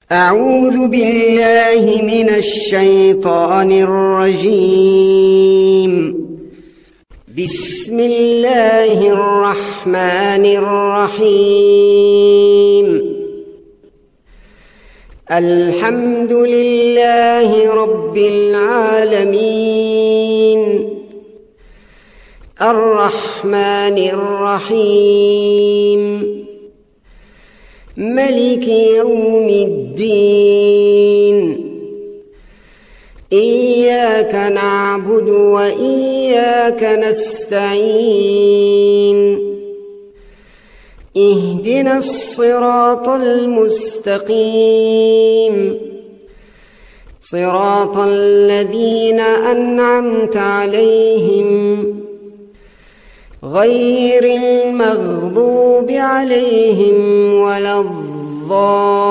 أعوذ بالله من الشيطان الرجيم. بسم الله الرحمن الرحيم. الحمد لله رب العالمين، الرحمن الرحيم، ملك يوم الدين. إياك نعبد وإياك نستعين. اهدنا الصراط المستقيم، صراط الذين أنعمت عليهم غير المغضوب عليهم ولا الضالين.